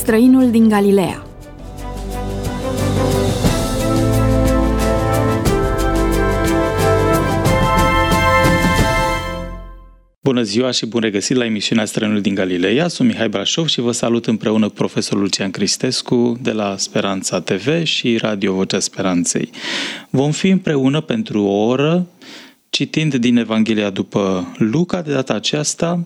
Străinul din Galileea. Bună ziua și bun regăsit la emisiunea Străinul din Galileea. Sunt Mihai Brașov și vă salut împreună cu profesorul Lucian Cristescu de la Speranța TV și Radio Vocea Speranței. Vom fi împreună pentru o oră citind din Evanghelia după Luca de data aceasta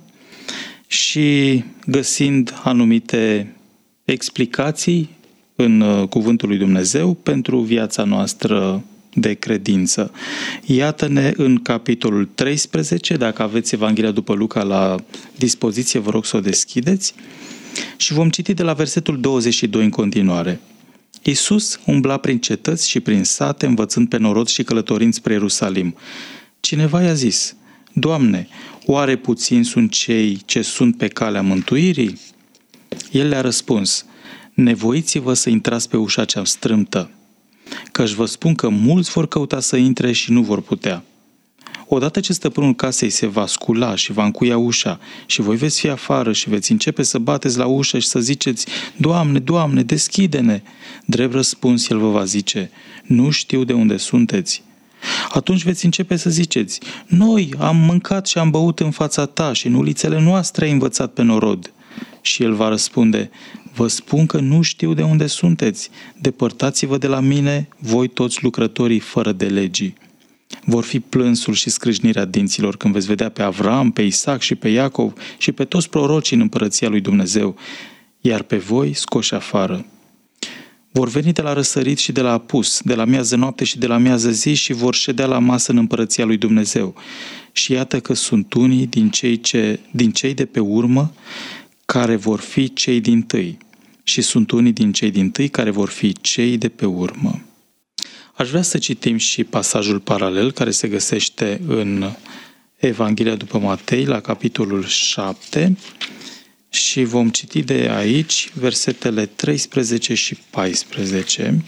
și găsind anumite explicații în Cuvântul lui Dumnezeu pentru viața noastră de credință. Iată-ne în capitolul 13, dacă aveți Evanghelia după Luca la dispoziție, vă rog să o deschideți și vom citi de la versetul 22 în continuare. Iisus umbla prin cetăți și prin sate, învățând pe norod și călătorind spre Ierusalim. Cineva i-a zis: Doamne, oare puțini sunt cei ce sunt pe calea mântuirii? El le-a răspuns: nevoiți-vă să intrați pe ușa cea strâmtă, căci vă spun că mulți vor căuta să intre și nu vor putea. Odată ce stăpânul casei se va scula și va încuia ușa și voi veți fi afară și veți începe să bateți la ușă și să ziceți: Doamne, Doamne, deschide-ne! Drept răspuns, El vă va zice: nu știu de unde sunteți. Atunci veți începe să ziceți: noi am mâncat și am băut în fața ta și în ulițele noastre ai învățat pe norod. Și El va răspunde: vă spun că nu știu de unde sunteți, depărtați-vă de la mine, voi toți lucrătorii fără de legii. Vor fi plânsul și scrâșnirea dinților când veți vedea pe Avram, pe Isaac și pe Iacov și pe toți prorocii în împărăția lui Dumnezeu, iar pe voi scoși afară. Vor veni de la răsărit și de la apus, de la miază noapte și de la miază zi și vor ședea la masă în împărăția lui Dumnezeu. Și iată că sunt unii din cei de pe urmă care vor fi cei dintâi și sunt unii din cei dintâi care vor fi cei de pe urmă. Aș vrea să citim și pasajul paralel care se găsește în Evanghelia după Matei, la capitolul 7, și vom citi de aici versetele 13 și 14.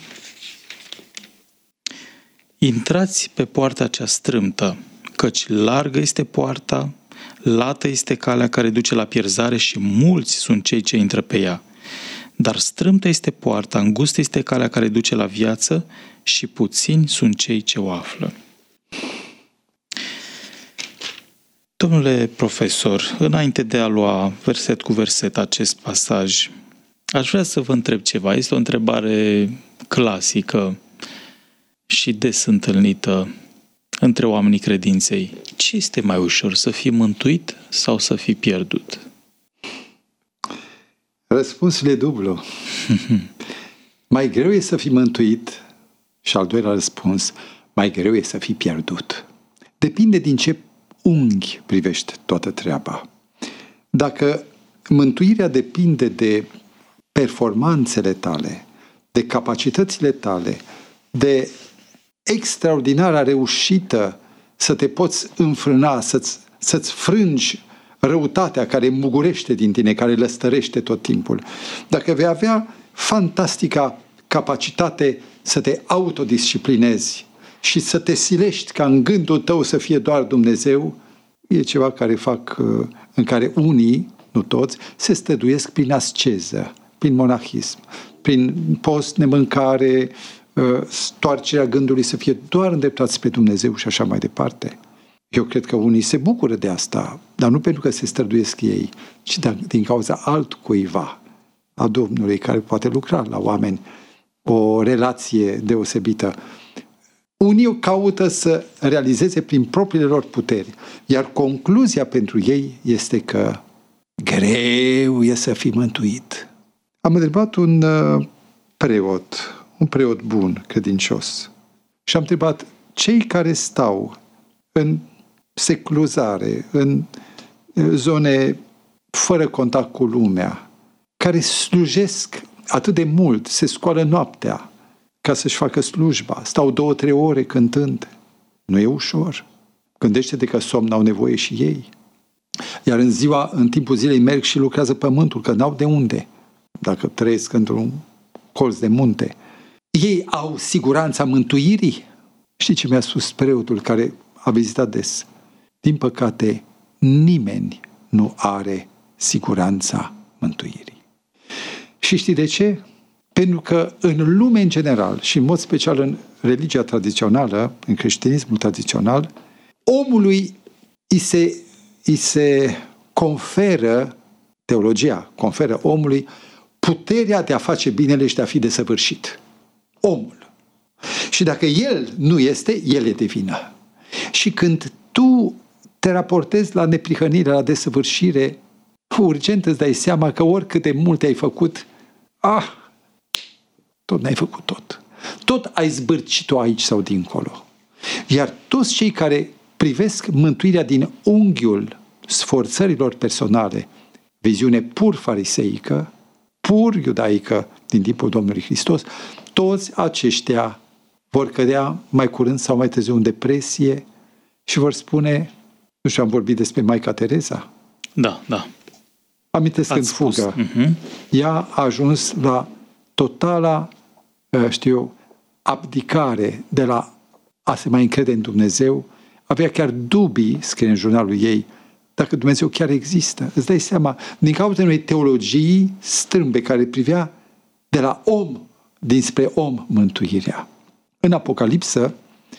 Intrați pe poarta cea strâmtă, căci largă este poarta, lată este calea care duce la pierzare și mulți sunt cei ce intră pe ea. Dar strâmtă este poarta, îngustă este calea care duce la viață și puțini sunt cei ce o află. Domnule profesor, înainte de a lua verset cu verset acest pasaj, aș vrea să vă întreb ceva. Este o întrebare clasică și des întâlnită între oamenii credinței. Ce este mai ușor, să fii mântuit sau să fii pierdut? Răspunsul e dublu. Mai greu e să fii mântuit și al doilea răspuns, mai greu e să fii pierdut. Depinde din ce unghi privești toată treaba. Dacă mântuirea depinde de performanțele tale, de capacitățile tale, de extraordinara reușită să te poți înfrâna, să-ți frângi răutatea care mugurește din tine, care lăstărește tot timpul. Dacă vei avea fantastica capacitate să te autodisciplinezi și să te silești ca în gândul tău să fie doar Dumnezeu, e ceva în care unii, nu toți, se stăduiesc prin asceză, prin monahism, prin post, nemâncare, stoarcerea gândului să fie doar îndreptați pe Dumnezeu și așa mai departe. Eu cred că unii se bucură de asta, dar nu pentru că se străduiesc ei, ci din cauza altcuiva, a Domnului, care poate lucra la oameni o relație deosebită. Unii caută să realizeze prin propriile lor puteri, iar concluzia pentru ei este că greu e să fii mântuit. Am întrebat un preot bun, credincios, și am întrebat: cei care stau în secluzare, în zone fără contact cu lumea, care slujesc atât de mult, se scoală noaptea ca să-și facă slujba, stau 2-3 ore cântând, nu e ușor. Gândește-te că somn au nevoie și ei. Iar în timpul zilei merg și lucrează pământul, că n-au de unde, dacă trăiesc într-un colț de munte. Ei au siguranța mântuirii? Știi ce mi-a spus preotul care a vizitat des? Din păcate, nimeni nu are siguranța mântuirii. Și știi de ce? Pentru că în lume în general și în mod special în religia tradițională, în creștinismul tradițional, omului îi se conferă, teologia conferă omului puterea de a face binele și de a fi desăvârșit. Omul. Și dacă el nu este, el e de vină. Și când tu te raportezi la neprihănire, la desăvârșire, urgent îți dai seama că oricât de multe ai făcut, tot n-ai făcut tot. Tot ai zbârcit-o aici sau dincolo. Iar toți cei care privesc mântuirea din unghiul sforțărilor personale, viziune pur fariseică, pur iudaică din timpul Domnului Hristos, toți aceștia vor cădea mai curând sau mai târziu în depresie și vor spune, nu știu, am vorbit despre Maica Tereza? Da. Amintesc în fugă. Ea a ajuns la totala, abdicare de la a se mai încrede în Dumnezeu. Avea chiar dubii, scrie în jurnalul ei, dacă Dumnezeu chiar există. Îți dai seama, din cauza unei teologii strâmbe care privea de la om dinspre om mântuirea. În Apocalipsă,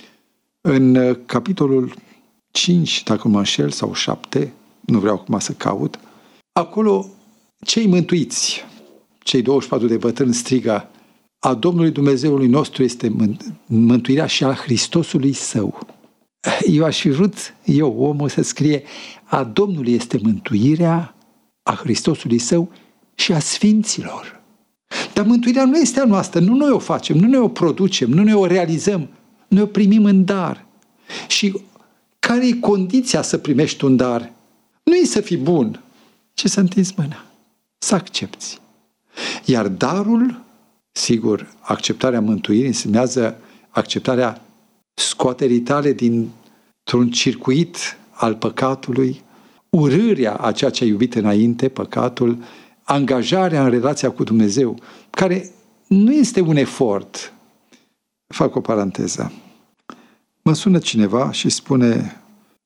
în capitolul 5, dacă mă înșel, sau 7, nu vreau acum să caut, acolo cei mântuiți, cei 24 de bătrâni strigă: a Domnului Dumnezeului nostru este mântuirea și a Hristosului Său. Eu aș fi vrut, omul, să scrie: a Domnului este mântuirea, a Hristosului Său și a Sfinților. Dar mântuirea nu este a noastră, nu noi o facem, nu noi o producem, nu noi o realizăm, noi o primim în dar. Și care e condiția să primești un dar? Nu e să fii bun, ci să întinzi mâna, să accepti. Iar darul, sigur, acceptarea mântuirii însemnează acceptarea scoaterii tale dintr-un circuit al păcatului, urârea a ceea ce ai iubit înainte, păcatul, angajarea în relația cu Dumnezeu, care nu este un efort. Fac o paranteză. Mă sună cineva și spune,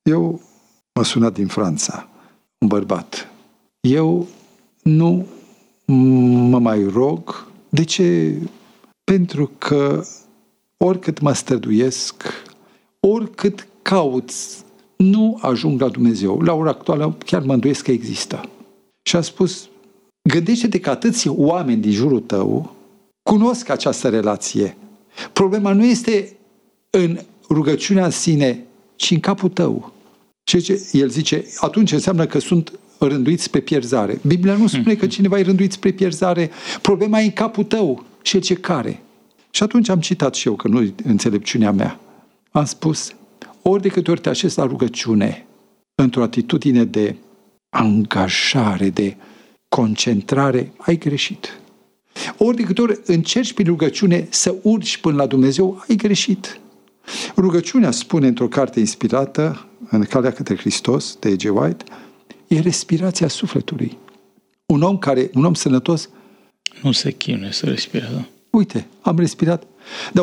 mă sună din Franța, un bărbat. Eu nu mă mai rog. De ce? Pentru că oricât mă străduiesc, oricât caut, nu ajung la Dumnezeu. La ora actuală chiar mă îndoiesc că există. Și a spus, gândește-te că atâți oameni din jurul tău cunosc această relație. Problema nu este în rugăciunea în sine, ci în capul tău. Și el zice, atunci înseamnă că sunt rânduiți spre pierzare. Biblia nu spune că cineva e rânduit spre pierzare. Problema e în capul tău. Și el ce care? Și atunci am citat și eu, că nu e înțelepciunea mea. Am spus, ori de câte ori te așezi la rugăciune, într-o atitudine de angajare, de concentrare, ai greșit. Ori de câte ori încerci prin rugăciune să urci până la Dumnezeu, ai greșit. Rugăciunea, spune într-o carte inspirată, în Calea către Hristos, de E.G. White, e respirația sufletului. Un om sănătos nu se chinuie să respire, da? Uite, am respirat. Dar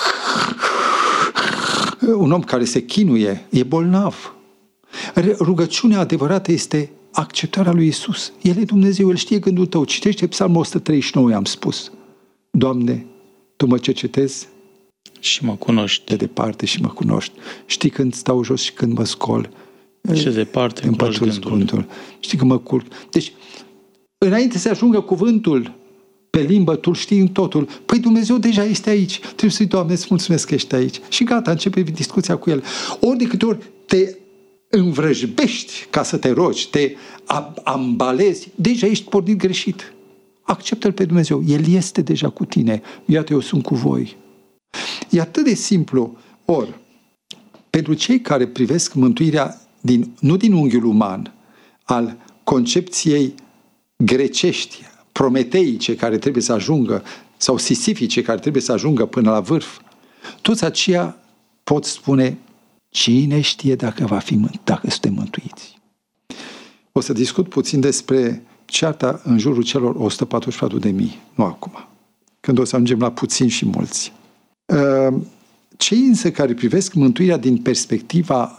un om care se chinuie e bolnav. Rugăciunea adevărată este acceptarea lui Iisus. El e Dumnezeu, El știe gândul tău. Citește Psalmul 139, am spus. Doamne, Tu mă cercetezi și mă cunoști de departe și mă cunoști. Știi când stau jos și când mă scol. Și de departe îmi cunoști gândul. Știi când mă culc. Deci, înainte să ajungă cuvântul pe limbă, tu știi în totul. Păi Dumnezeu deja este aici. Trebuie să-i, Doamne, îți mulțumesc că ești aici. Și gata, începe discuția cu El. Ori de câte ori te învrăjbești ca să te rogi, te ambalezi, deja ești pornit greșit. Acceptă-L pe Dumnezeu. El este deja cu tine. Iată, eu sunt cu voi. E atât de simplu. Ori, pentru cei care privesc mântuirea nu din unghiul uman, al concepției grecești, prometeice care trebuie să ajungă, sau sisifice care trebuie să ajungă până la vârf, toți aceia pot spune, cine știe dacă suntem mântuiți. O să discut puțin despre cearta în jurul celor 144.000, nu acum, când o să ajungem la puțini și mulți. Cei însă care privesc mântuirea din perspectiva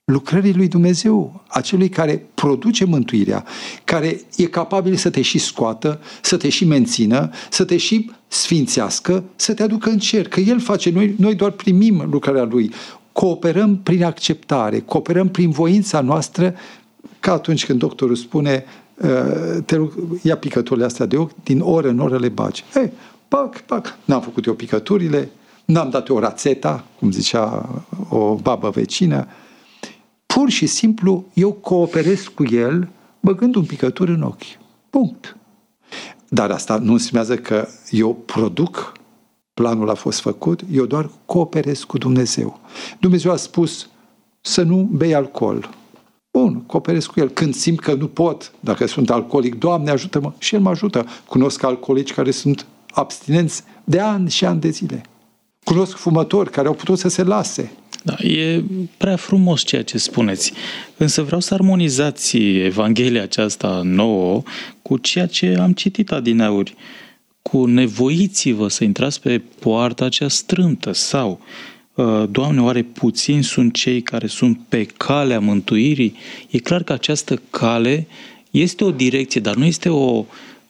lucrării lui Dumnezeu, acelui care produce mântuirea, care e capabil să te și scoată, să te și mențină, să te și sfințească, să te aducă în cer. Că El face, noi doar primim lucrarea Lui. Cooperăm prin acceptare, cooperăm prin voința noastră, ca atunci când doctorul spune te rog, ia picăturile astea de ochi, din oră în oră le bagi. Pac, n-am făcut eu picăturile, n-am dat eu rațeta, cum zicea o babă vecină. Pur și simplu eu cooperez cu el băgând un picătur în ochi. Punct. Dar asta nu înseamnă că eu produc, planul a fost făcut, eu doar cooperez cu Dumnezeu. Dumnezeu a spus să nu bei alcool. Bun, cooperez cu El. Când simt că nu pot, dacă sunt alcoolic, Doamne ajută-mă, și El mă ajută. Cunosc alcoolici care sunt abstinenți de ani și ani de zile. Cunosc fumători care au putut să se lase. Da, e prea frumos ceea ce spuneți, însă vreau să armonizați Evanghelia aceasta nouă cu ceea ce am citit adineauri, cu nevoiți-vă să intrați pe poarta cea strâmtă sau, Doamne, oare puțini sunt cei care sunt pe calea mântuirii? E clar că această cale este o direcție, dar nu este o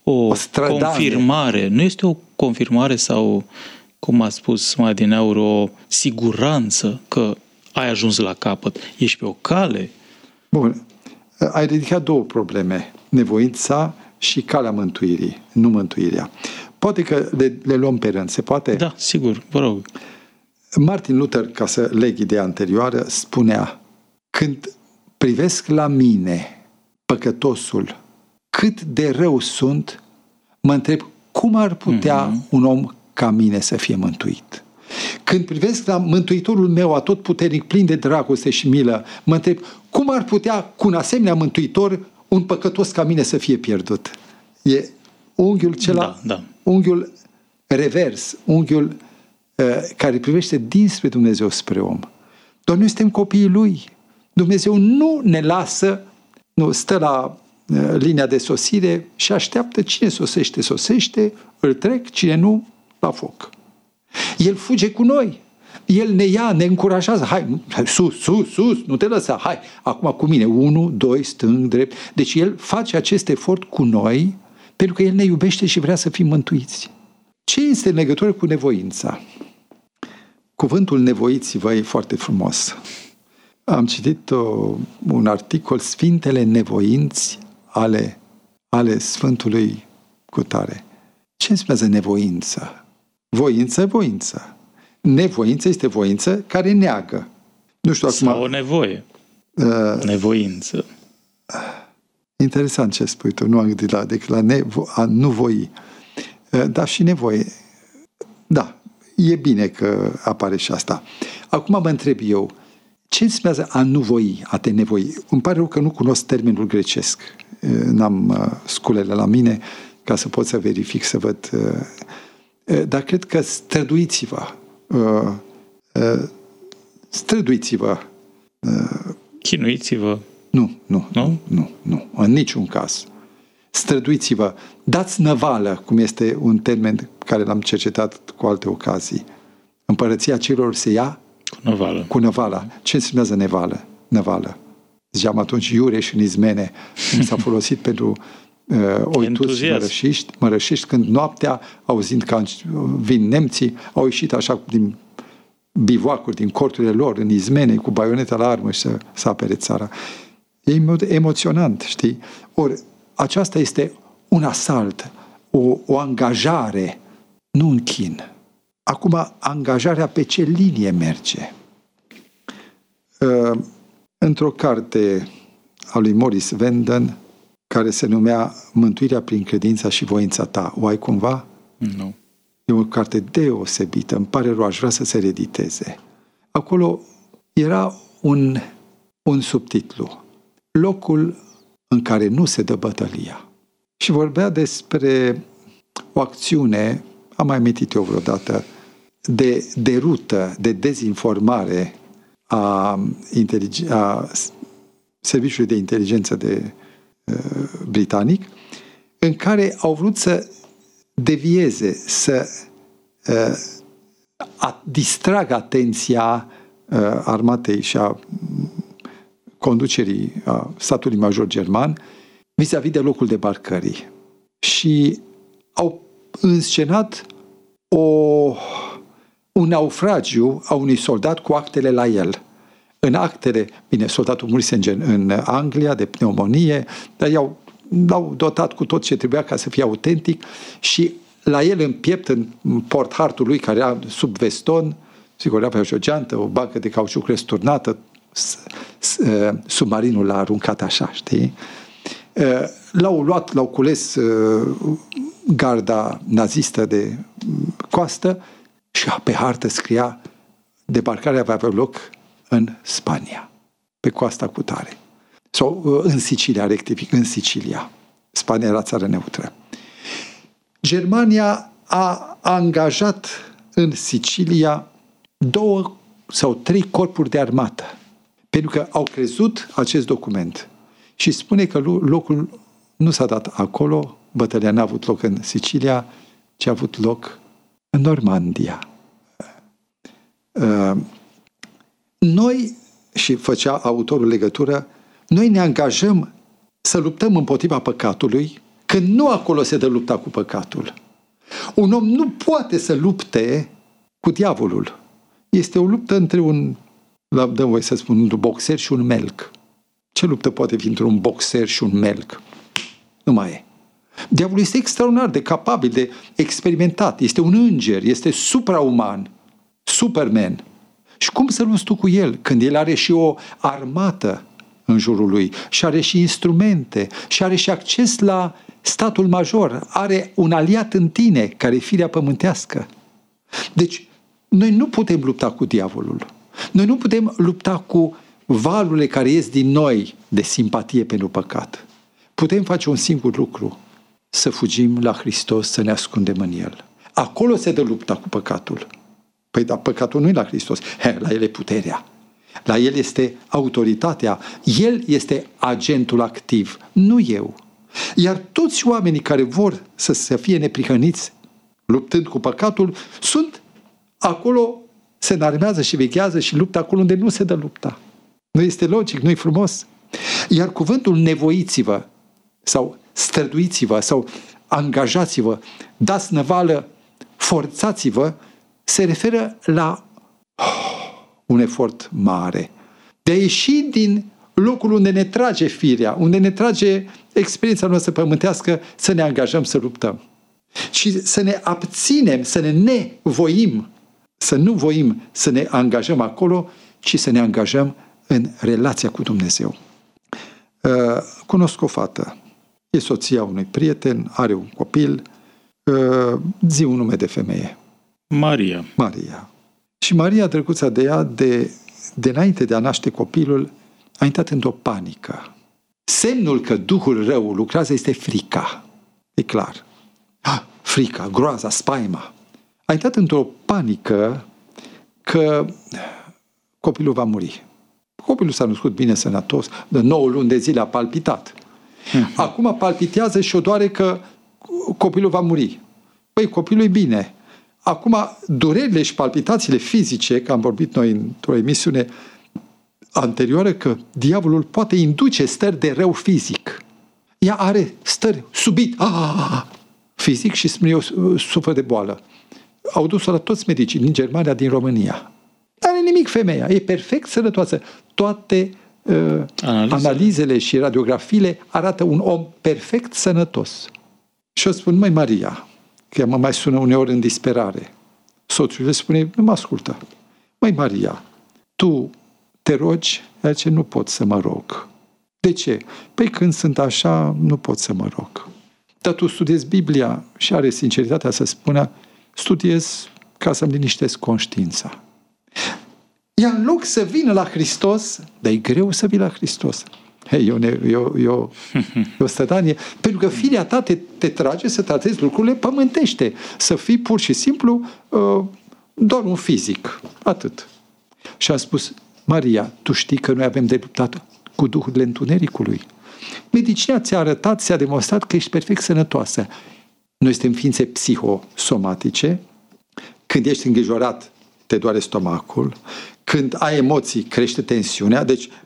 confirmare, nu este o confirmare sau, cum a spus mai adineauri, o siguranță că ai ajuns la capăt. Ești pe o cale. Bun. Ai ridicat două probleme. Nevoința și calea mântuirii, nu mântuirea. Poate că le luăm pe rând. Se poate? Da, sigur. Vă rog. Martin Luther, ca să leg ideea anterioară, spunea: când privesc la mine, păcătosul, cât de rău sunt, mă întreb cum ar putea un om ca mine să fie mântuit. Când privesc la Mântuitorul meu atotputernic, plin de dragoste și milă, mă întreb cum ar putea cu un asemenea Mântuitor un păcătos ca mine să fie pierdut. E unghiul cela, unghiul revers, unghiul care privește dinspre Dumnezeu spre om. Doar noi suntem copiii Lui. Dumnezeu nu ne lasă, nu stă la linia de sosire și așteaptă cine sosește, îl trec, cine nu, la foc. El fuge cu noi. El ne ia, ne încurajează. Hai, sus, nu te lăsa. Hai, acum cu mine. 1, 2, stâng, drept. Deci El face acest efort cu noi pentru că El ne iubește și vrea să fim mântuiți. Ce este în legătură cu nevoința? Cuvântul nevoiți-vă e foarte frumos. Am citit un articol, Sfintele nevoinți ale Sfântului cutare. Ce înseamnă nevoință? Voință. Nevoință este voință care neagă. Nu știu acum. Sau o nevoie. Nevoință. Interesant ce spui tu. Nu am gândit decât la a nu voi. Dar și nevoie. Da, e bine că apare și asta. Acum mă întreb eu, ce înseamnă a nu voi, a te nevoi? Îmi pare rău că nu cunosc termenul grecesc. N-am sculele la mine ca să pot să verific, să văd. Dar cred că străduiți-vă. Chinuiți-vă. Nu. În niciun caz. Străduiți-vă. Dați năvală, cum este un termen care l-am cercetat cu alte ocazii. Împărăția celor se ia cu năvala. Ce înseamnă năvală? Ziceam atunci iureș în izmene. S-a folosit pentru oituți mărășiști, când noaptea, auzind că vin nemții, au ieșit așa din bivoacuri, din corturile lor, în izmene, cu baioneta la armă și să apere țara. E emoționant, știi? Ori, aceasta este un asalt, o angajare, nu un chin. Acum, angajarea pe ce linie merge? Într-o carte a lui Morris Venden, care se numea Mântuirea prin credința și voința ta. O ai cumva? Nu. E o carte deosebită. Îmi pare rău, aș vrea să se reediteze. Acolo era un subtitlu. Locul în care nu se dă bătălia. Și vorbea despre o acțiune, am mai amintit eu vreodată, de derută, de dezinformare a Serviciului de Inteligență britanic, în care au vrut să devieze, să distragă atenția armatei și a conducerii a statului major german vis-a-vis de locul debarcării. Și au înscenat un naufragiu a unui soldat cu actele la el. În actele, bine, soldatul murise în Anglia de pneumonie, dar l-au dotat cu tot ce trebuia ca să fie autentic și la el în piept, în porthartul lui care era sub veston, sigur avea și o geantă, o bancă de cauciuc răsturnată, submarinul l-a aruncat așa, știi? L-au cules garda nazistă de coastă și pe hartă scria debarcarea va avea loc în Spania, pe coasta cutare. Sau în Sicilia, rectific, în Sicilia. Spania era țară neutră. Germania a angajat în Sicilia 2 sau 3 corpuri de armată, pentru că au crezut acest document. Și spune că locul nu s-a dat acolo, bătălia n-a avut loc în Sicilia, ci a avut loc în Normandia. Noi, și făcea autorul legătură, noi ne angajăm să luptăm împotriva păcatului, când nu acolo se dă lupta cu păcatul. Un om nu poate să lupte cu diavolul. Este o luptă între dăm voi să spun, un boxer și un melc. Ce luptă poate fi între un boxer și un melc? Nu mai e. Diavolul este extraordinar de capabil, de experimentat. Este un înger, este suprauman, Superman. Și cum să lupți tu cu el, când el are și o armată în jurul lui și are și instrumente și are și acces la statul major, are un aliat în tine, care e firea pământească. Deci, noi nu putem lupta cu diavolul. Noi nu putem lupta cu valurile care ies din noi de simpatie pentru păcat. Putem face un singur lucru, să fugim la Hristos, să ne ascundem în El. Acolo se dă lupta cu păcatul. Păi, dar păcatul nu e la Hristos. La El e puterea. La El este autoritatea. El este agentul activ, nu eu. Iar toți oamenii care vor să fie neprihăniți luptând cu păcatul, sunt acolo, se înarmează și veghează și luptă acolo unde nu se dă lupta. Nu este logic, nu e frumos. Iar cuvântul nevoiți-vă sau străduiți-vă sau angajați-vă, dați năvală, forțați-vă, se referă la un efort mare. De a ieși din locul unde ne trage firea, unde ne trage experiența noastră pământească, să ne angajăm să luptăm. Și să ne abținem, să ne nevoim, să nu voim să ne angajăm acolo, ci să ne angajăm în relația cu Dumnezeu. Cunosc o fată, e soția unui prieten, are un copil, zi un nume de femeie. Maria. Și Maria, drăguța de ea, de înainte de a naște copilul, a intrat într-o panică. Semnul că Duhul rău lucrează este frica. E clar. Frica, groaza, spaima. A intrat într-o panică că copilul va muri. Copilul s-a născut bine, sănătos, de 9 luni de zile a palpitat. Acum palpitează și o doare că copilul va muri. Păi, copilul e bine. Acum, durerile și palpitațiile fizice, că am vorbit noi într-o emisiune anterioară, că diavolul poate induce stări de rău fizic. Ea are stări subit, fizic și suferă de boală. Au dus-o la toți medicii din Germania, din România. Nu are nimic femeia, e perfect sănătoasă. Toate analizele și radiografiile arată un om perfect sănătos. Și o spun, măi Maria, că mă mai sună uneori în disperare. Soțul le spune, nu mă ascultă. Măi Maria, tu te rogi? Ea zice, nu pot să mă rog. De ce? Păi când sunt așa, nu pot să mă rog. Dar tu studiezi Biblia și are sinceritatea să spună, studiez ca să-mi liniștesc conștiința. Ea în loc să vină la Hristos, dar e greu să vii la Hristos. E o stădanie. Pentru că firea ta te trage să tratezi lucrurile pământește. Să fii pur și simplu doar un fizic. Atât. Și a spus, Maria, tu știi că noi avem de luptat cu duhurile întunericului. Medicina ți-a arătat, ți-a demonstrat că ești perfect sănătoasă. Noi suntem ființe psihosomatice. Când ești îngrijorat, te doare stomacul. Când ai emoții, crește tensiunea. Deci,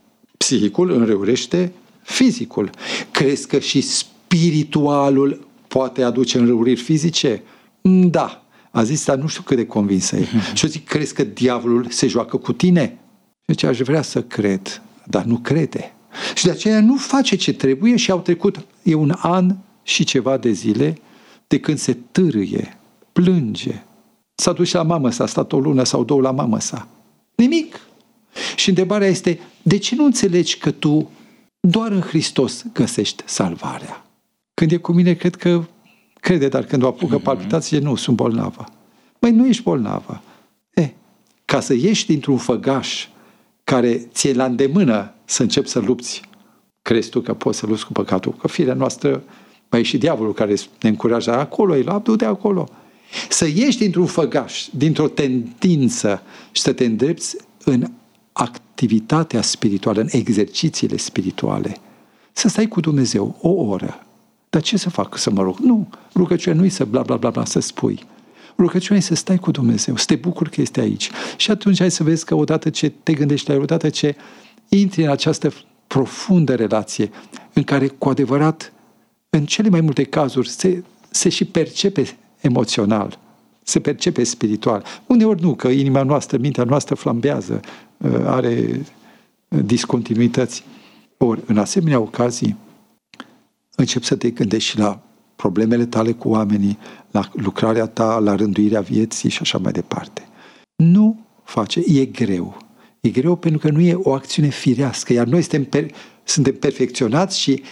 Psihicul înrăurește fizicul. Crezi că și spiritualul poate aduce înrăuriri fizice? Da. A zis, dar nu știu cât de convinsă e. Și eu zic, crezi că diavolul se joacă cu tine? Deci aș vrea să cred, dar nu crede. Și de aceea nu face ce trebuie și au trecut, e un an și ceva de zile de când se târâie, plânge. S-a dus la mamă sa, a stat o lună sau două la mamă sa. Nimic. Și întrebarea este, de ce nu înțelegi că tu doar în Hristos găsești salvarea? Când e cu mine, cred că crede, dar când o apucă palpitație, nu, sunt bolnavă. Măi, nu ești bolnavă. Ca să ieși dintr-un făgaș care ți-e la îndemână să începi să lupți, crezi tu că poți să lupți cu păcatul? Că firea noastră, mai e și diavolul care ne încurajează acolo, e la de acolo. Să ieși dintr-un făgaș, dintr-o tendință și să te îndrepți în activitatea spirituală, în exercițiile spirituale. Să stai cu Dumnezeu o oră. Dar ce să fac? Să mă rog? Nu. Rugăciunea nu e să bla bla bla bla, să spui. Rugăciunea e să stai cu Dumnezeu, să te bucuri că este aici. Și atunci ai să vezi că odată ce te gândești la el, odată ce intri în această profundă relație în care cu adevărat, în cele mai multe cazuri, se și percepe emoțional, se percepe spiritual. Uneori nu, că inima noastră, mintea noastră flambează, are discontinuități. Ori, în asemenea ocazii, începi să te gândești și la problemele tale cu oamenii, la lucrarea ta, la rânduirea vieții și așa mai departe. Nu face, e greu. E greu pentru că nu e o acțiune firească, iar noi suntem perfecționați și,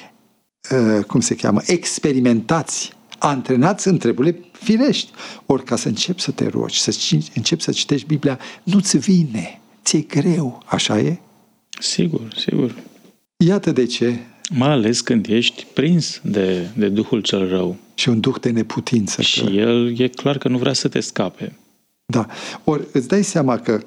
experimentați, antrenați în treburile firești. Ori ca să începi să te rogi, să începi să citești Biblia, nu-ți vine, ți-e greu, așa e? Sigur, sigur. Iată de ce. Mai ales când ești prins de Duhul cel rău. Și un duh de neputință. Și el e clar că nu vrea să te scape. Da. Ori îți dai seama că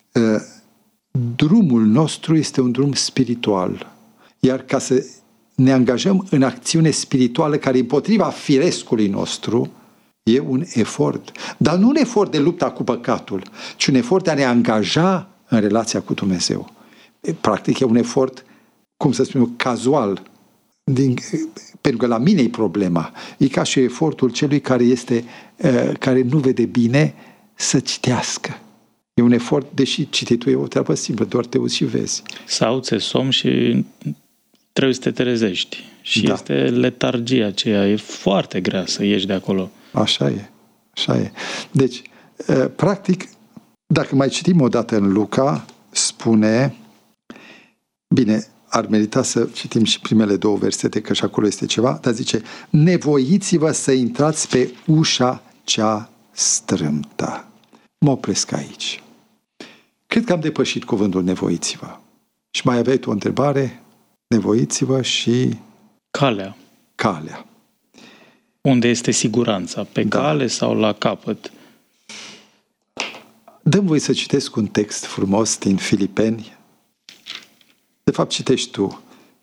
drumul nostru este un drum spiritual. Iar ca să ne angajăm în acțiune spirituală care e împotriva firescului nostru, e un efort. Dar nu un efort de lupta cu păcatul, ci un efort de a ne angaja în relația cu Dumnezeu. Practic e un efort, cum să spun, cazual. Pentru că la mine e problema. E ca și efortul celui care nu vede bine să citească. E un efort, deși cititul e o treabă simplă, doar te uiți și vezi. Sau ți-e somn și trebuie să te trezești. Și este letargia aceea. E foarte grea să ieși de acolo. Așa e. Așa e. Deci, practic, dacă mai citim o dată în Luca, spune, bine, ar merita să citim și primele două versete, că și acolo este ceva, dar zice, nevoiți-vă să intrați pe ușa cea strâmtă. Mă opresc aici. Cred că am depășit cuvântul nevoiți-vă. Și mai aveai tu o întrebare? Nevoiți-vă și... Calea. Unde este siguranța? Pe cale sau la capăt? Dă-mi voi să citesc un text frumos din Filipeni. De fapt, citești tu.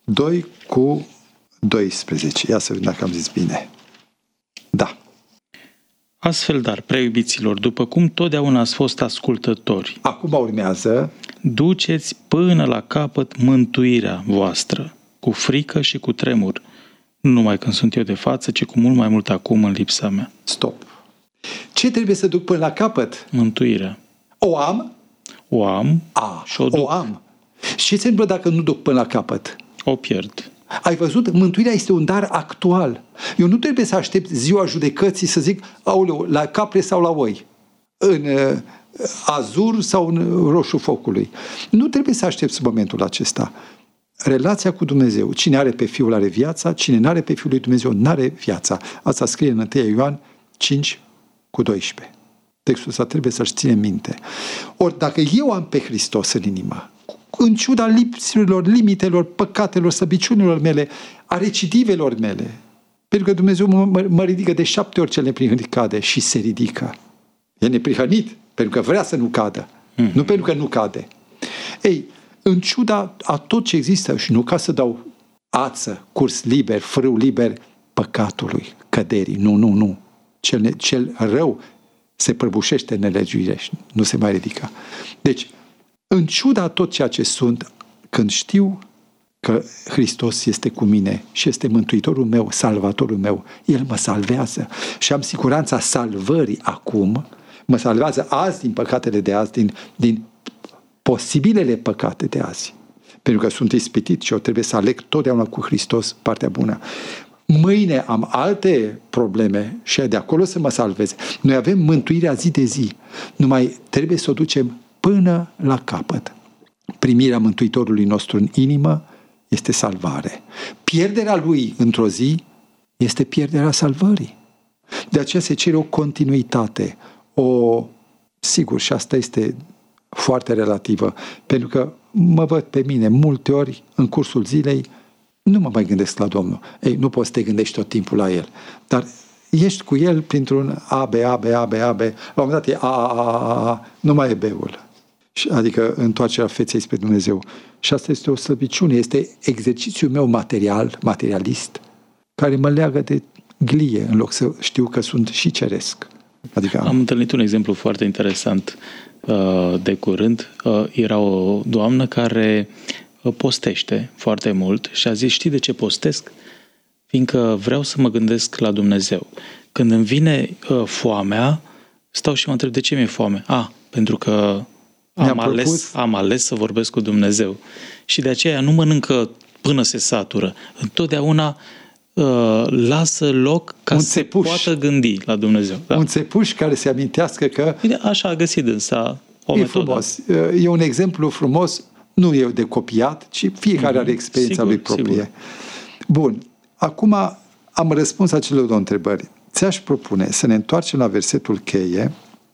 2:12. Ia să vedem dacă am zis bine. Da. Astfel, dar, preiubiților, după cum totdeauna ați fost ascultători, acum urmează, duceți până la capăt mântuirea voastră, cu frică și cu tremur, nu numai când sunt eu de față, ci cu mult mai mult acum în lipsa mea. Stop. Ce trebuie să duc până la capăt? Mântuirea. O am? O am și o duc. O am. Și ce se întâmplă dacă nu duc până la capăt? O pierd. Ai văzut? Mântuirea este un dar actual. Eu nu trebuie să aștept ziua judecății să zic, aoleu, la capre sau la oi, în azur sau în roșu focului. Nu trebuie să aștepți momentul acesta. Relația cu Dumnezeu. Cine are pe Fiul are viața, cine nu are pe Fiul lui Dumnezeu nu are viața. Asta scrie în 1 Ioan 5:12. Textul ăsta trebuie să-și ține minte. Ori dacă eu am pe Hristos în inimă, în ciuda lipsurilor, limitelor, păcatelor, slăbiciunilor mele, a recidivelor mele, pentru că Dumnezeu mă ridică de 7 ori cel neprihănit cade și se ridică. E neprihănit pentru că vrea să nu cadă, nu pentru că nu cade. Ei, în ciuda a tot ce există, și nu ca să dau ață, curs liber, frâu liber păcatului, căderii, nu. Cel rău se prăbușește în nelegiuire și nu se mai ridică. Deci, în ciuda tot ceea ce sunt, când știu că Hristos este cu mine și este Mântuitorul meu, Salvatorul meu. El mă salvează și am siguranța salvării acum. Mă salvează azi din păcatele de azi, din posibilele păcate de azi. Pentru că sunt ispitit și eu trebuie să aleg totdeauna cu Hristos partea bună. Mâine am alte probleme și de acolo să mă salveze. Noi avem mântuirea zi de zi. Numai trebuie să o ducem până la capăt. Primirea Mântuitorului nostru în inimă este salvare. Pierderea lui într-o zi este pierderea salvării. De aceea se cere o continuitate. Sigur, și asta este foarte relativă, pentru că mă văd pe mine multe ori în cursul zilei, nu mă mai gândesc la Domnul. Ei, nu poți să te gândești tot timpul la El, dar ești cu El printr-un A, B, A, la un moment dat e A, nu mai e B-ul. Adică întoarcerea feței spre Dumnezeu. Și asta este o slăbiciune, este exercițiul meu materialist, care mă leagă de glie, în loc să știu că sunt și ceresc. Adică am întâlnit un exemplu foarte interesant de curând. Era o doamnă care postește foarte mult și a zis, știi de ce postesc? Fiindcă vreau să mă gândesc la Dumnezeu. Când îmi vine foamea, stau și mă întreb de ce mi-e foame? Pentru că am ales să vorbesc cu Dumnezeu. Și de aceea nu mănâncă până se satură. Întotdeauna lasă loc ca să se poată gândi la Dumnezeu. Da? Un țepuș care se amintească că... Așa a găsit dânsa o metodă. Frumos. E un exemplu frumos, nu e de copiat, ci fiecare are experiența lui proprie. Sigur. Bun. Acum am răspuns acelor două întrebări. Ți-aș propune să ne întoarcem la versetul cheie.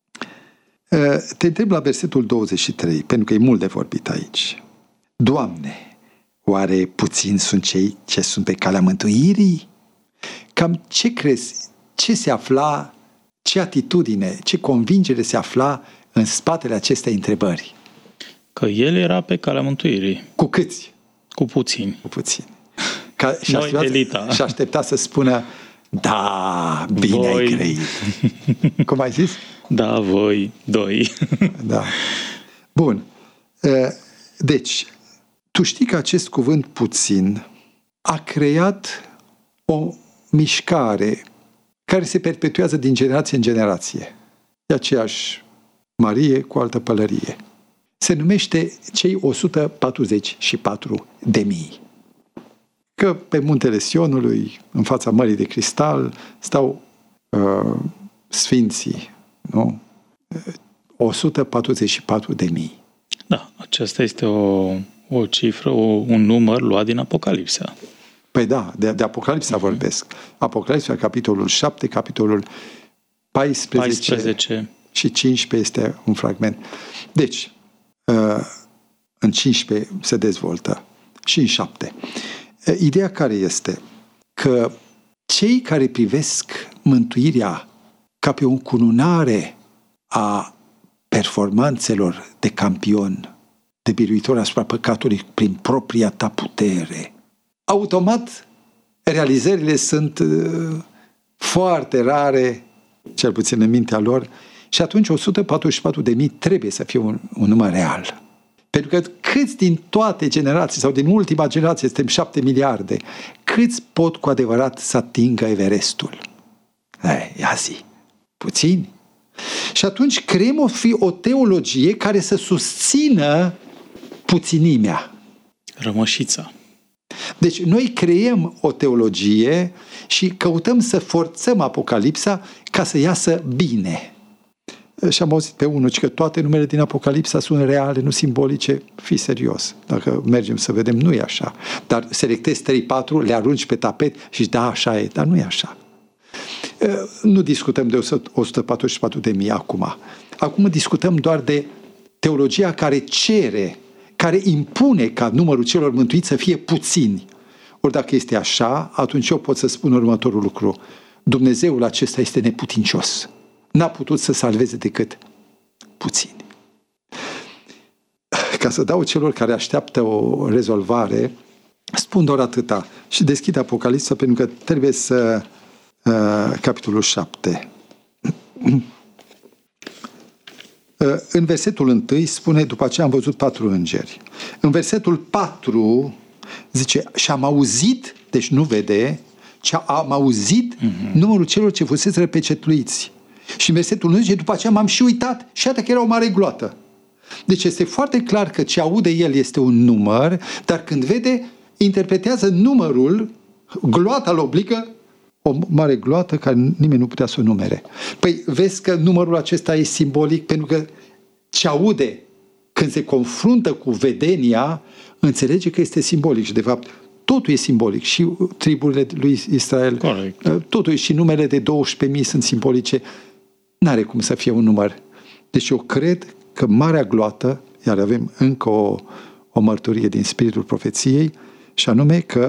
Te întreb la versetul 23, pentru că e mult de vorbit aici. Doamne, oare puțini sunt cei ce sunt pe calea mântuirii? Cam ce crezi? Ce se afla, ce atitudine, ce convingere se afla în spatele acestei întrebări? Că el era pe calea mântuirii. Cu câți? Cu puțini. Cu puțini. Noi, elita. Și aștepta să spună, da, bine ai creit. Cum ai zis? Da, voi, doi. Da. Bun. Deci, tu știi că acest cuvânt puțin a creat o mișcare care se perpetuează din generație în generație. E aceeași Marie cu altă pălărie. Se numește cei 144.000. Că pe muntele Sionului, în fața Mării de Cristal, stau sfinții, nu? 144.000. Da, aceasta este o cifră, un număr luat din Apocalipsa. Păi da, de Apocalipsa vorbesc. Apocalipsa, capitolul 7, capitolul 14 și 15 este un fragment. Deci, în 15 se dezvoltă și în 7. Ideea care este? Că cei care privesc mântuirea ca pe o încununare a performanțelor de campion, de biruitor asupra păcatului prin propria ta putere, automat realizările sunt foarte rare, cel puțin în mintea lor, și atunci 144.000 trebuie să fie un număr real. Pentru că câți din toate generații, sau din ultima generație, suntem 7 miliarde, câți pot cu adevărat să atingă Everestul? Ia zi, puțini. Și atunci creăm o teologie care să susțină puținimea. Rămășița. Deci noi creăm o teologie și căutăm să forțăm Apocalipsa ca să iasă bine. Și am auzit pe unul că toate numele din Apocalipsa sunt reale, nu simbolice. Fii serios. Dacă mergem să vedem, nu e așa. Dar selectezi 3-4, le arunci pe tapet și da, așa e. Dar nu e așa. Nu discutăm de 144.000 acum. Acum discutăm doar de teologia care cere, care impune ca numărul celor mântuiți să fie puțini. Ori dacă este așa, atunci eu pot să spun următorul lucru. Dumnezeul acesta este neputincios. N-a putut să salveze decât puțini. Ca să dau celor care așteaptă o rezolvare, spun doar atâta și deschid Apocalipsa pentru că trebuie să capitolul 7. În versetul 1 spune, după aceea am văzut 4 îngeri. În versetul 4 Zice, și am auzit, deci nu vede, ci am auzit numărul celor ce fusese răpecetluiți. Și versetul 1 zice, după aceea m-am și uitat și iată că era o mare gloată. Deci este foarte clar că ce aude el este un număr, dar când vede, interpretează numărul, gloata îl obligă, o mare gloată care nimeni nu putea să o numere. Păi vezi că numărul acesta e simbolic pentru că ce aude când se confruntă cu vedenia, înțelege că este simbolic și de fapt totul e simbolic și triburile lui Israel, corect. Totul și numele de 12.000 sunt simbolice. N-are cum să fie un număr. Deci eu cred că marea gloată, iar avem încă o mărturie din spiritul profeției, și anume că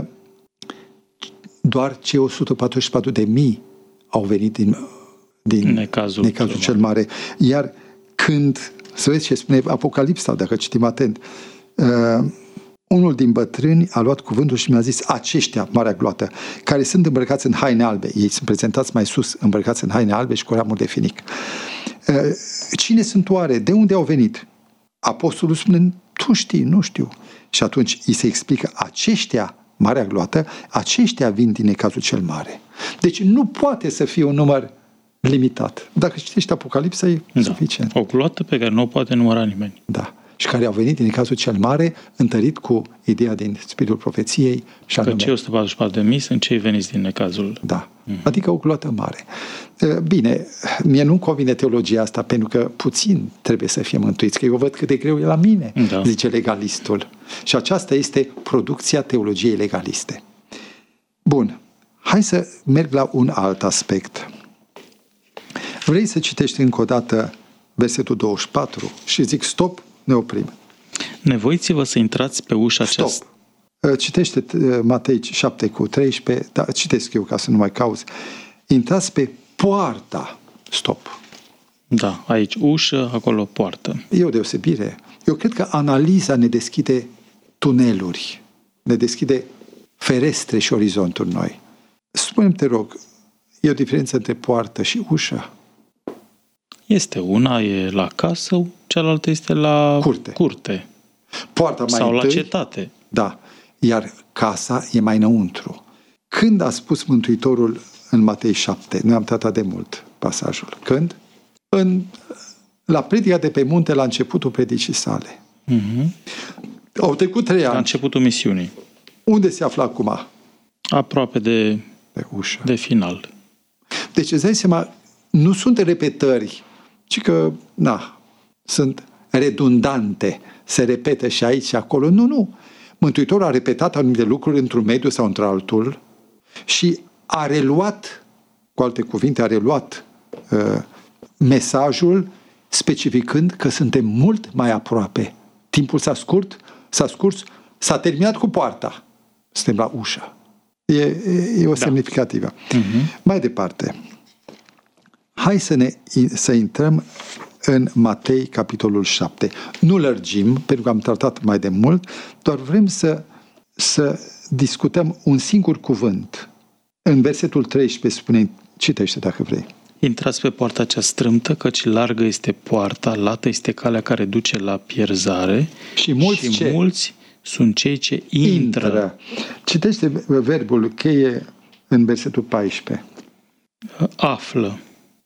doar cei 144.000 au venit din necazul cel mare. Iar când, să vezi ce spune Apocalipsa, dacă citim atent, unul din bătrâni a luat cuvântul și mi-a zis, aceștia, marea gloată, care sunt îmbrăcați în haine albe, ei sunt prezentați mai sus, îmbrăcați în haine albe și cu ramuri de finic. Cine sunt oare? De unde au venit? Apostolul spune, tu știi, nu știu. Și atunci îi se explică, aceștia, marea gloată, aceștia vin din necazul cel mare. Deci nu poate să fie un număr limitat. Dacă citești Apocalipsa, e suficient. O gloată pe care nu o poate număra nimeni. Da. Și care au venit din necazul cel mare, întărit cu ideea din spiritul profeției. Și că cei 144.000 sunt cei veniți din necazul. Da. Adică o gloată mare. Bine, mie nu-mi convine teologia asta, pentru că puțin trebuie să fie mântuiți, că eu văd cât de greu e la mine, zice legalistul. Și aceasta este producția teologiei legaliste. Bun. Hai să merg la un alt aspect. Vrei să citești încă o dată versetul 24 și zic stop, ne oprim. Nevoiți-vă să intrați pe ușa aceasta. Stop. Citește Matei 7:13, dar citesc eu ca să nu mai cauzi. Intrați pe poarta. Stop. Da, aici ușă, acolo poartă. E o deosebire. Eu cred că analiza ne deschide tuneluri, ne deschide ferestre și orizonturi noi. Spune-mi, te rog, e o diferență între poartă și ușă? Este una e la casă, cealaltă este la curte. Poarta mai sau întâi, la cetate. Da. Iar casa e mai înăuntru. Când a spus Mântuitorul în Matei 7, noi am tratat de mult pasajul. Când? La predica de pe munte, la începutul predicii sale. Au trecut 3 ani. La începutul misiunii. Unde se află acum? Aproape de ușă. De final. Deci îți dai seama, nu sunt repetări, ci că, sunt redundante. Se repetă și aici și acolo. Nu. Mântuitorul a repetat anumite lucruri într-un mediu sau într-altul și a reluat, cu alte cuvinte, mesajul specificând că suntem mult mai aproape. Timpul s-a scurs, s-a terminat cu poarta. Suntem la ușă. E o semnificativă. Mai departe. Hai să intrăm în Matei, capitolul 7. Nu lărgim, pentru că am tratat mai de mult, doar vrem să discutăm un singur cuvânt. În versetul 13 spune, citește dacă vrei. Intrați pe poarta cea strâmtă, căci largă este poarta, lată este calea care duce la pierzare și mulți sunt cei ce intră. Citește verbul cheie în versetul 14. Află.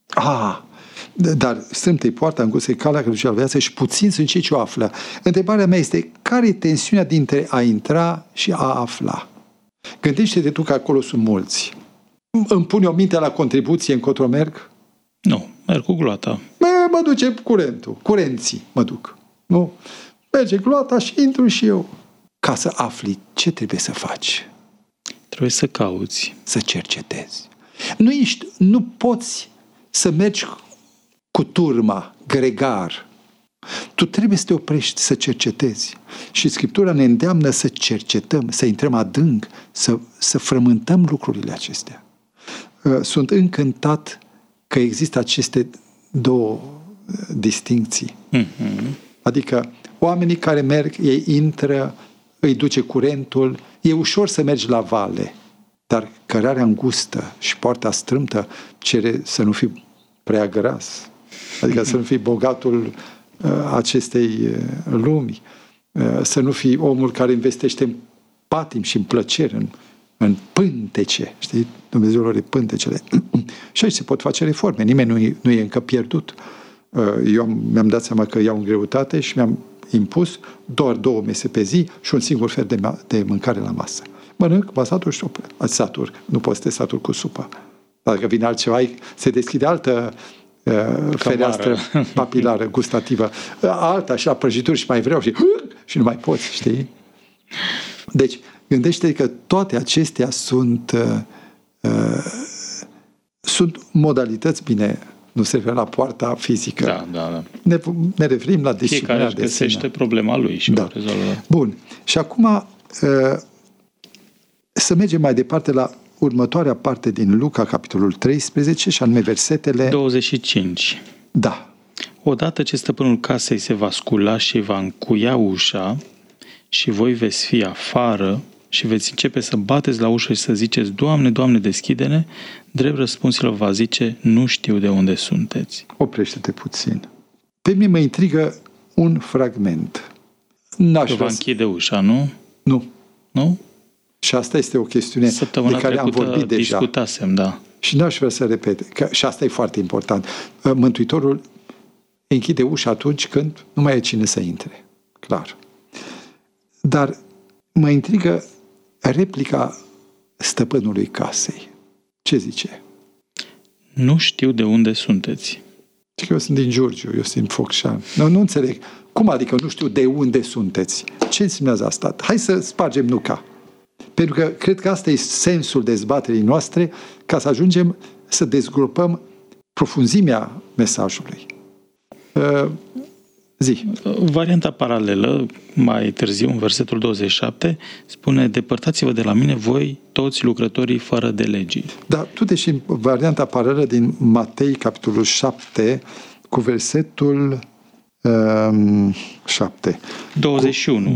Dar strâmtă-i poarta, îngustă-i calea care duce la viață și puțini sunt cei ce o află. Întrebarea mea este, care e tensiunea dintre a intra și a afla? Gândește-te tu că acolo sunt mulți. Îmi pune o minte la contribuție încotro merg? Nu, merg cu gloata. Mă duce curenții mă duc. Nu? Merge gloata și intru și eu. Ca să afli ce trebuie să faci. Trebuie să cauți. Să cercetezi. Nu poți să mergi cu turma, gregar. Tu trebuie să te oprești, să cercetezi. Și Scriptura ne îndeamnă să cercetăm, să intrăm adânc, să frământăm lucrurile acestea. Sunt încântat că există aceste două distincții. Adică oamenii care merg, ei intră, îi duce curentul, e ușor să mergi la vale, dar cărarea îngustă și poarta strâmtă cere să nu fii prea gras, adică să nu fii bogatul acestei lumi, să nu fii omul care investește în patim și în plăceri, în pântece, știi? Dumnezeu are pântecele. Și aici se pot face reforme. Nimeni nu e încă pierdut. Eu mi-am dat seama că iau în greutate și mi-am impus doar 2 mese pe zi și un singur fel de mâncare la masă. Mănânc, mă satur și satur. Nu poți să te saturi cu supă. Dacă vine altceva, se deschide altă fereastră papilară, gustativă. Alta și la prăjituri și mai vreau și nu mai poți, știi? Deci, gândește că toate acestea sunt modalități, bine, nu se referă la poarta fizică. Da. Ne referim la disciplina de sine. Fiecare găsește problema lui și o rezolvă. Bun. Și acum să mergem mai departe la următoarea parte din Luca, capitolul 13, și anume versetele 25. Da. Odată ce stăpânul casei se va scula și va încuia ușa și voi veți fi afară și veți începe să bateți la ușă și să ziceți: Doamne, Doamne, deschide-ne, drept răspunsul va zice: nu știu de unde sunteți. Oprește-te puțin. Pe mine mă intrigă un fragment. Că va închide ușa, nu? Nu? Și asta este o chestiune de care am vorbit deja. Discutasem, da. Și n-aș vrea să repet. Și asta e foarte important. Mântuitorul închide ușa atunci când nu mai e cine să intre. Clar. Dar mă intrigă replica stăpânului casei. Ce zice? Nu știu de unde sunteți. Eu sunt din Giurgiu, eu sunt din Focșani. Nu înțeleg. Cum adică nu știu de unde sunteți? Ce înseamnă asta? Hai să spargem nuca. Pentru că cred că asta e sensul dezbaterii noastre, ca să ajungem să dezgropăm profunzimea mesajului. Zi. Varianta paralelă, mai târziu, în versetul 27, spune: depărtați-vă de la mine, voi, toți lucrătorii fără de legii. Da, tu deși în varianta paralelă din Matei, capitolul 7, cu versetul 7. 21.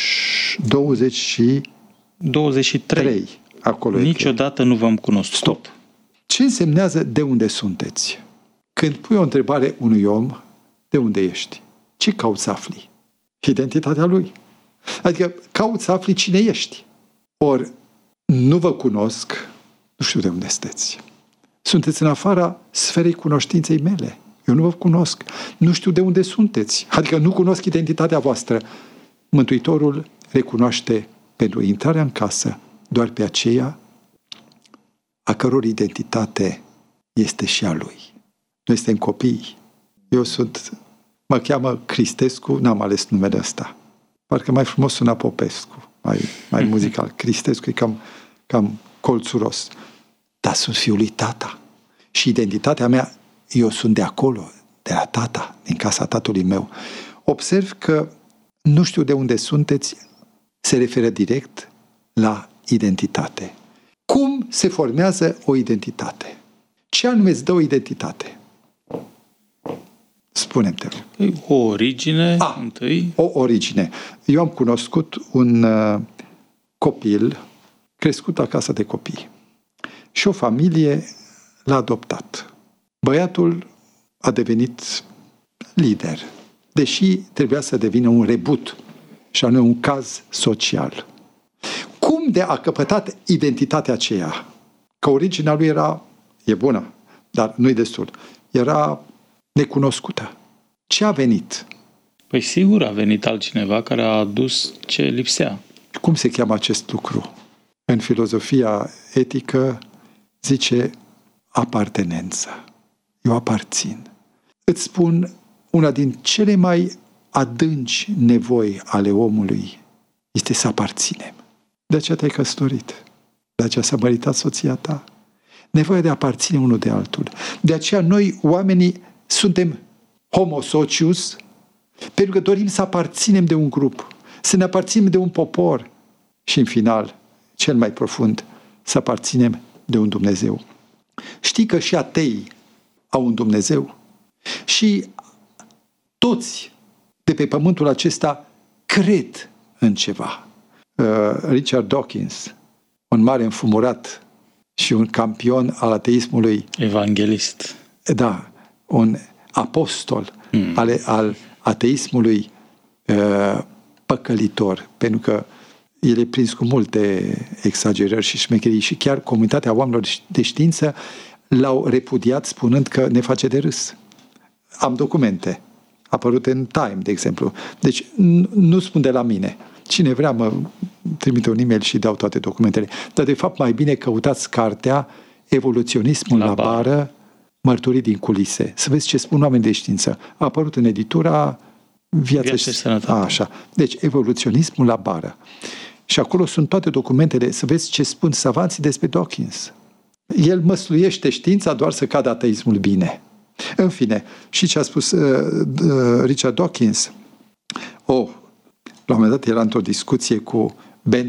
23. Acolo niciodată nu v-am cunoscut. Stop. Ce însemnează de unde sunteți? Când pui o întrebare unui om, de unde ești? Ce cauți să afli? Identitatea lui. Adică cauți să afli cine ești. Ori nu vă cunosc, nu știu de unde sunteți. Sunteți în afara sferei cunoștinței mele. Eu nu vă cunosc. Nu știu de unde sunteți. Adică nu cunosc identitatea voastră. Mântuitorul recunoaște pentru intrarea în casă doar pe aceea a căror identitate este și a lui. Noi suntem copii. Mă cheamă Cristescu, n-am ales numele ăsta. Parcă mai frumos suna Popescu, mai muzical. Cristescu e cam colțuros. Dar sunt fiul lui tata. Și identitatea mea, eu sunt de acolo, de la tata, din casa tatălui meu. Observ că nu știu de unde sunteți, se referă direct la identitate. Cum se formează o identitate? Ce anume îți dă o identitate? Spune-mi, te rog. O origine, întâi. O origine. Eu am cunoscut un copil crescut la casa de copii și o familie l-a adoptat. Băiatul a devenit lider, deși trebuia să devină un rebut și anume un caz social. Cum de a căpătat identitatea aceea? Că originea lui e bună, dar nu-i destul. Era necunoscută. Ce a venit? Păi sigur a venit altcineva care a adus ce lipsea. Cum se cheamă acest lucru? În filozofia etică zice apartenență. Eu aparțin. Îți spun, una din cele mai adânci nevoi ale omului este să aparținem. De aceea te-ai căsătorit. De aceea s-a măritat soția ta. Nevoia de a aparține unul de altul. De aceea noi, oamenii, suntem homo socius pentru că dorim să aparținem de un grup, să ne aparținem de un popor și, în final, cel mai profund, să aparținem de un Dumnezeu. Știi că și ateii au un Dumnezeu? Și toți de pe pământul acesta cred în ceva. Richard Dawkins, un mare înfumurat și un campion al ateismului. Evanghelist. Da, un apostol al ateismului păcălitor, pentru că el e prins cu multe exagerări și șmecherii și chiar comunitatea oamenilor de știință l-au repudiat spunând că ne face de râs. Am documente apărute în Time, de exemplu. Deci nu spun de la mine. Cine vrea mă trimite un e-mail și dau toate documentele. Dar de fapt mai bine căutați cartea Evoluționismul la bară, mărturii din culise. Să vezi ce spun oamenii de știință. A apărut în editura Viața și Sănătate. Așa. Deci Evoluționismul la bară. Și acolo sunt toate documentele, să vezi ce spun savanții despre Dawkins. El măsluiește știința doar să cadă ateismul bine. În fine, și ce a spus Richard Dawkins, la un moment dat era într-o discuție cu Ben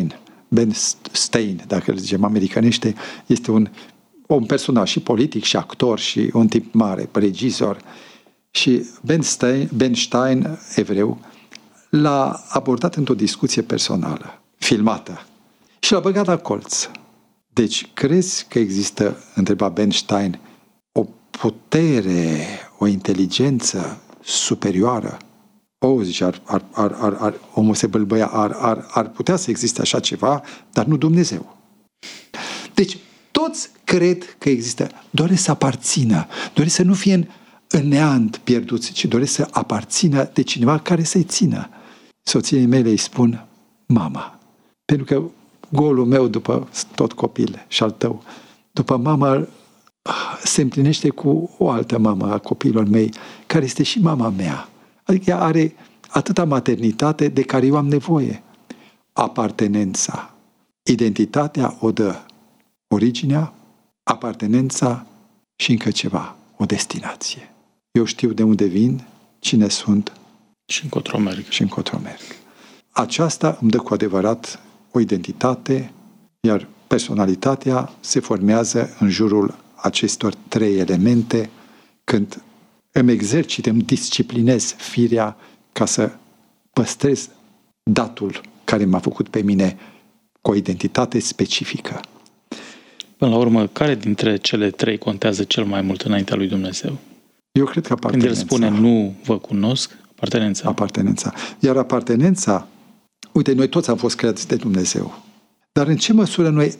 Stein, dacă îl zicem americanește, este un personaj și politic și actor și un tip mare, regizor. Și Ben Stein, evreu, l-a abordat într-o discuție personală, filmată, și l-a băgat la colț. Deci, crezi că există, întreba Ben Stein, o putere, o inteligență superioară? Zice, omul se bâlbăia, ar putea să existe așa ceva, dar nu Dumnezeu. Deci, toți cred că există, doresc să aparțină, doresc să nu fie în neant pierduți, ci doresc să aparțină de cineva care să-i țină. Soției mele îi spun mama. Pentru că golul meu după tot copil și al tău, după mama, se împlinește cu o altă mamă a copiilor mei, care este și mama mea. Adică ea are atâta maternitate de care eu am nevoie. Apartenența. Identitatea o dă originea, apartenența și încă ceva, o destinație. Eu știu de unde vin, cine sunt și încotro merg. Aceasta îmi dă cu adevărat o identitate, iar personalitatea se formează în jurul acestor trei elemente când îmi exercit, îmi disciplinez firea ca să păstrez datul care m-a făcut pe mine cu o identitate specifică. Până la urmă, care dintre cele trei contează cel mai mult înaintea lui Dumnezeu? Eu cred că apartenența. Când el spune nu vă cunosc, apartenența. Iar apartenența, uite, noi toți am fost creați de Dumnezeu. Dar în ce măsură noi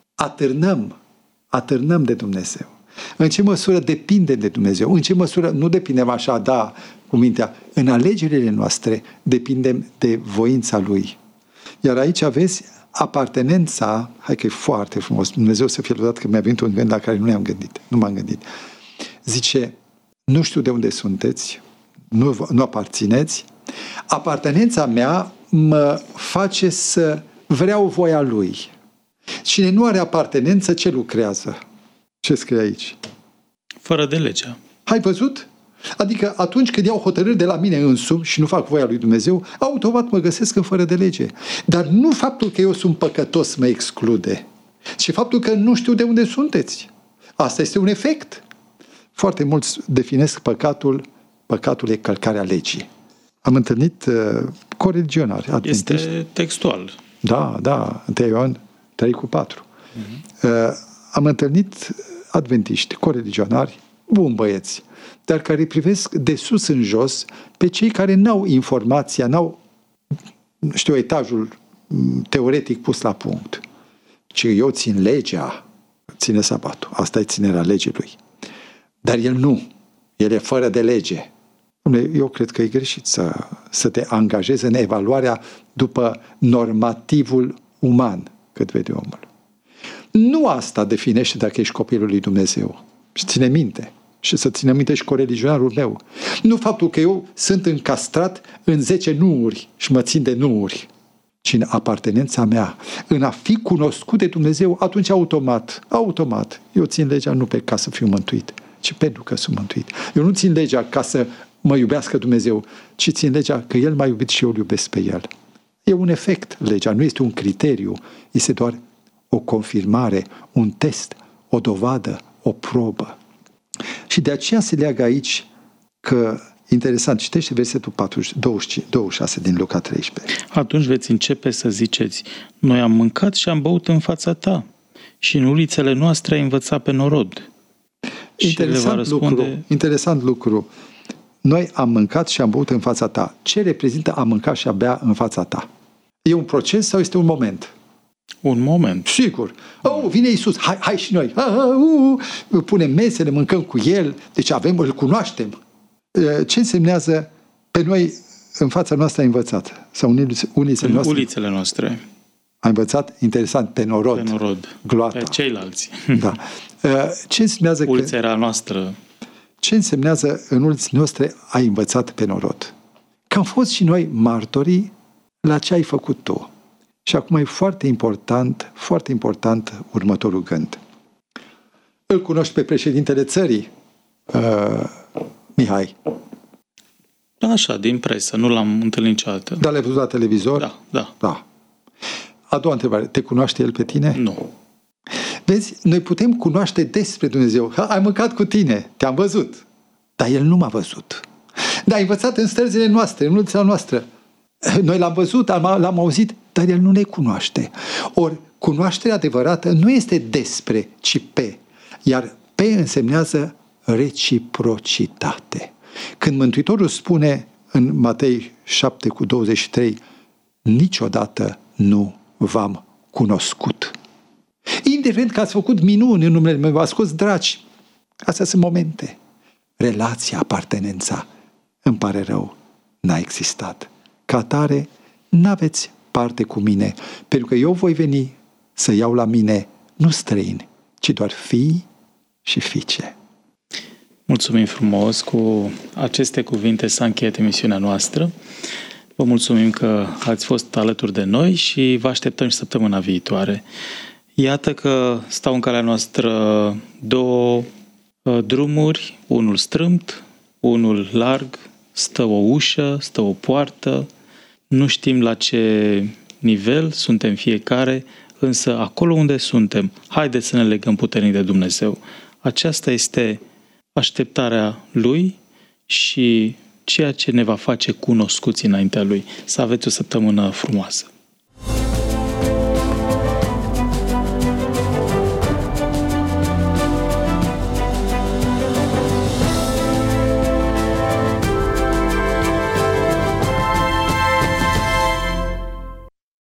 atârnăm de Dumnezeu? În ce măsură depindem de Dumnezeu? În ce măsură nu depindem așa, cu mintea? În alegerile noastre depindem de voința Lui. Iar aici aveți apartenența, hai că e foarte frumos, Dumnezeu să fie lăudat că mi-a venit un gând la care nu m-am gândit. Zice, nu știu de unde sunteți, nu aparțineți, apartenența mea mă face să vreau voia Lui. Cine nu are apartenență, ce lucrează? Ce scrie aici? Fără de legea. Hai văzut? Adică atunci când iau hotărâri de la mine însumi și nu fac voia lui Dumnezeu, automat mă găsesc în fără de lege. Dar nu faptul că eu sunt păcătos mă exclude, ci faptul că nu știu de unde sunteți. Asta este un efect. Foarte mulți definesc păcatul e călcarea legii. Am întâlnit coreligionari adventiști. Este textual. Da, 1 Ioan 3:4. Am întâlnit adventiști, coreligionari, buni băieți, dar care privesc de sus în jos pe cei care n-au informația, n-au, etajul teoretic pus la punct. Ci eu țin legea, ține sabatul. Asta e ținerea legii lui. Dar el nu. El e fără de lege. Eu cred că e greșit să te angajezi în evaluarea după normativul uman, cât vede omul. Nu asta definește dacă ești copilul lui Dumnezeu. Și ține minte. Și să ține minte și coreligionarul meu. Nu faptul că eu sunt încastrat în 10 nuuri și mă țin de nuuri, ci în apartenența mea, în a fi cunoscut de Dumnezeu, atunci automat, eu țin legea nu ca să fiu mântuit, ci pentru că sunt mântuit. Eu nu țin legea ca să mă iubească Dumnezeu, ci țin legea că El m-a iubit și eu îl iubesc pe El. E un efect, legea, nu este un criteriu, este doar o confirmare, un test, o dovadă, o probă. Și de aceea se leagă aici că, interesant, citește versetul 26 din Luca 13. Atunci veți începe să ziceți, noi am mâncat și am băut în fața ta și în ulițele noastre ai învățat pe norod. Interesant lucru. Noi am mâncat și am băut în fața ta. Ce reprezintă a mânca și a bea în fața ta? E un proces sau este un moment? Un moment. Sigur. Vine Iisus, hai și noi. Punem mesele, mâncăm cu El, deci îl cunoaștem. Ce însemnează pe noi în fața noastră a învățat? Sau în ulițele noastre. A învățat, interesant, pe norod. Pe norod. Gloata. Pe ceilalți. Da. Ce însemnează ulița era noastră. Ce însemnează în ulițele noastre ai învățat pe norod? Că am fost și noi martorii la ce ai făcut tu. Și acum e foarte important următorul gând. Îl cunoști pe președintele țării, Mihai? Așa, din presă, nu l-am întâlnit niciodată. Dar l-ai văzut la televizor? Da. A doua întrebare, te cunoaște el pe tine? Nu. Vezi, noi putem cunoaște despre Dumnezeu. Ai mâncat cu tine, te-am văzut. Dar el nu m-a văzut. Dar ai învățat în străzile noastre, în ulița noastră. Noi l-am văzut, l-am auzit, dar el nu ne cunoaște. Ori, cunoașterea adevărată nu este despre, ci pe. Iar pe însemnează reciprocitate. Când Mântuitorul spune în Matei 7:23, niciodată nu v-am cunoscut. Indiferent că ați făcut minuni în numele meu, v-ați scos draci. Astea sunt momente. Relația, apartenența, îmi pare rău, n-a existat. Ca atare, n-aveți parte cu mine, pentru că eu voi veni să iau la mine nu străini, ci doar fii și fiice. Mulțumim frumos, cu aceste cuvinte s-a încheiat emisiunea noastră. Vă mulțumim că ați fost alături de noi și vă așteptăm și săptămâna viitoare. Iată că stau în calea noastră două drumuri, unul strâmt, unul larg, stă o ușă, stă o poartă, nu știm la ce nivel suntem fiecare, însă acolo unde suntem, haideți să ne legăm puternic de Dumnezeu. Aceasta este așteptarea Lui și ceea ce ne va face cunoscuți înaintea Lui. Să aveți o săptămână frumoasă!